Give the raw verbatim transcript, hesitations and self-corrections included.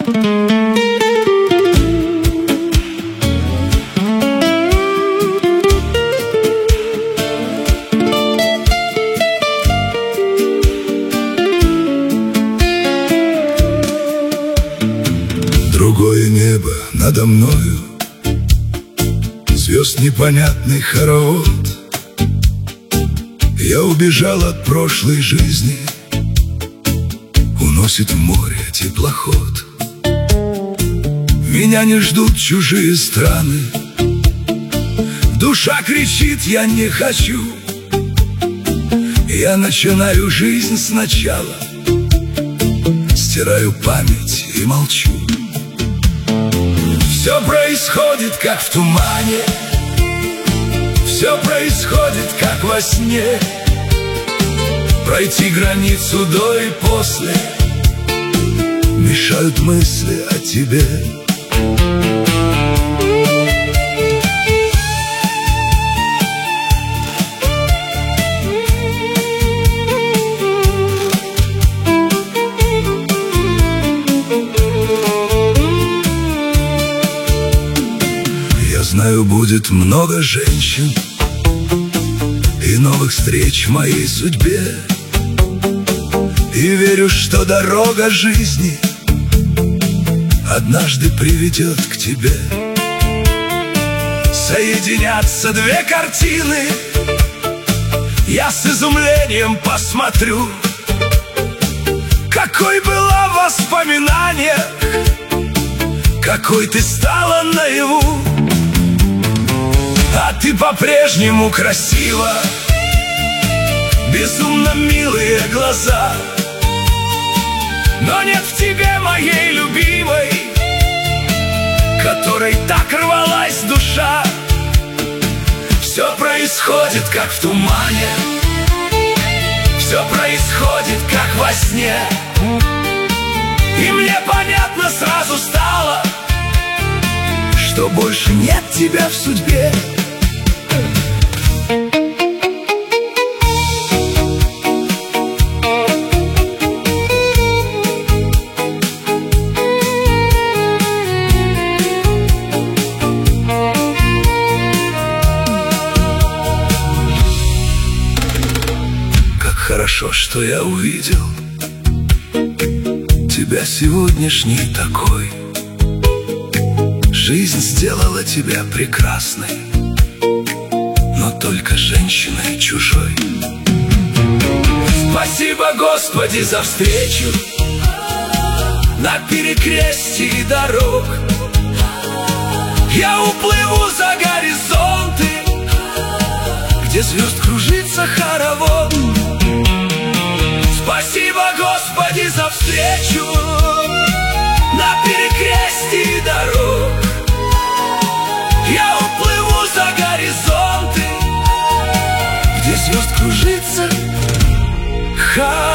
Другое небо надо мною, звезд непонятный хоровод. Я убежал от прошлой жизни, уносит в море теплоход. Меня не ждут чужие страны, душа кричит: я не хочу. Я начинаю жизнь сначала, стираю память и молчу. Все происходит, как в тумане, все происходит, как во сне. Пройти границу до и после мешают мысли о тебе. Знаю, будет много женщин и новых встреч в моей судьбе. И верю, что дорога жизни однажды приведет к тебе. Соединятся две картины, я с изумлением посмотрю, какой была в воспоминаниях, какой ты стала наяву. А ты по-прежнему красива, безумно милые глаза. Но нет в тебе моей любимой, которой так рвалась душа. Все происходит, как в тумане, все происходит, как во сне. И мне понятно сразу стало, что больше нет тебя в судьбе. Как хорошо, что я увидел тебя сегодняшний такой. Жизнь сделала тебя прекрасной, но только женщиной чужой. Спасибо, Господи, за встречу на перекрестии дорог. Я уплыву за горизонты, где звезд кружится хоровод. Спасибо, Господи, за встречу на перекрестии дорог. Я уплыву за горизонты, где звезд кружится хоровод.